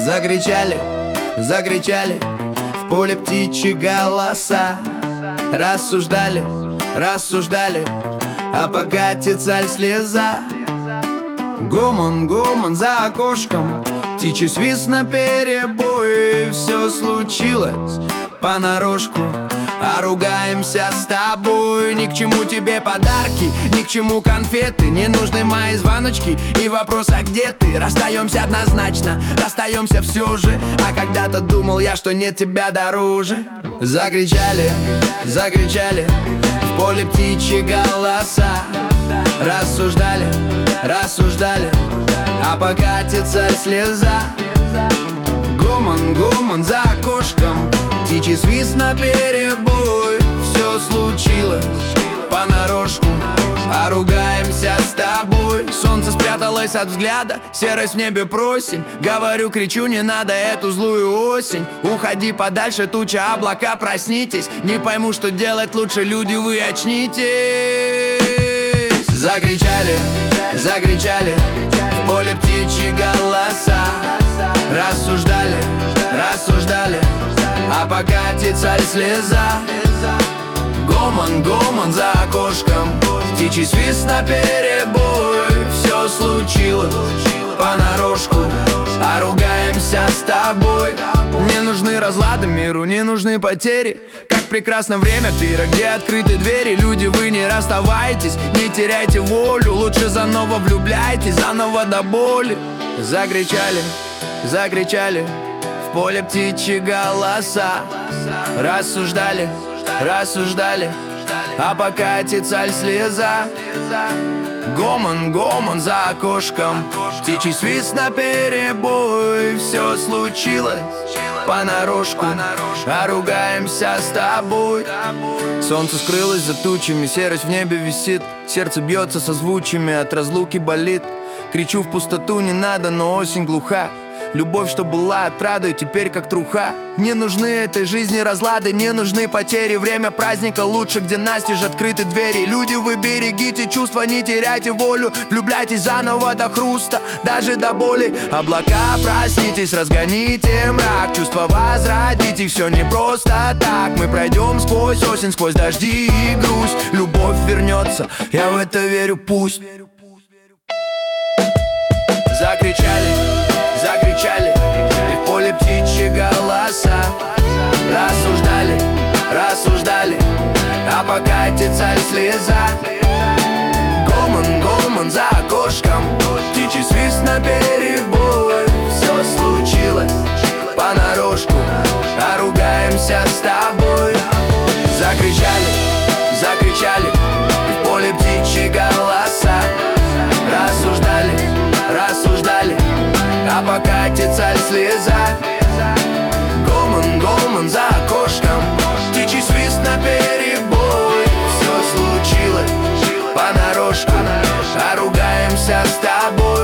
Закричали, закричали в поле птичьи голоса. Рассуждали, рассуждали, а покатится ль слеза. Гомон, гомон за окошком, птичий свист наперебой. Все случилось понарошку, а ругаемся с тобой. Ни к чему тебе подарки, ни к чему конфеты, не нужны мои звоночки и вопрос, а где ты? Расстаемся однозначно, расстаемся все же. А когда-то думал я, что нет тебя дороже. Закричали, закричали в поле птичьи голоса. Рассуждали, рассуждали, а покатится слеза. Гомон, гомон за окошком, птичий свист наперебой. Все случилось понарошку, а ругаемся с тобой. Солнце спряталось от взгляда, серость в небе просень. Говорю, кричу, не надо эту злую осень. Уходи подальше, туча, облака, проснитесь. Не пойму, что делать лучше, люди, вы очнитесь. Закричали, закричали в поле птичьи голоса. Рассуждали, рассуждали, а покатится ль слеза. Гомон, гомон за окошком, птичий свист наперебой. Все случилось понарошку, а ругаемся с тобой. Не нужны разлады миру, не нужны потери. Как прекрасно время пира, где открыты двери. Люди, вы не расставайтесь, не теряйте волю. Лучше заново влюбляйтесь, заново до боли. Закричали, закричали в поле птичьи голоса. Рассуждали, рассуждали, а покатится ль слеза. Гомон, гомон за окошком, птичий свист наперебой. Все случилось понарошку, а ругаемся с тобой. Солнце скрылось за тучами, серость в небе висит. Сердце бьется созвучиями, от разлуки болит. Кричу в пустоту, не надо, но осень глуха. Любовь, что была отрадой, теперь как труха. Не нужны этой жизни разлады, не нужны потери. Время праздника лучше, где настежь открыты двери. Люди, вы берегите чувства, не теряйте волю. Влюбляйтесь заново до хруста, даже до боли. Облака, проснитесь, разгоните мрак. Чувства возродите, все не просто так. Мы пройдем сквозь осень, сквозь дожди и грусть. Любовь вернется, я в это верю, пусть. Закричали, закричали и в поле птичьи голоса. Рассуждали, рассуждали, а покатится ль слеза. Гомон, гомон за окошком, птичий свист наперебой. Все случилось понарошку, а ругаемся с тобой. Закричали, закричали и в поле птичьи голоса. Рассуждали, рассуждали, а покатится ль слеза. Гомон, гомон за окошком, птичий свист наперебой. Все случилось понарошку, а ругаемся с тобой.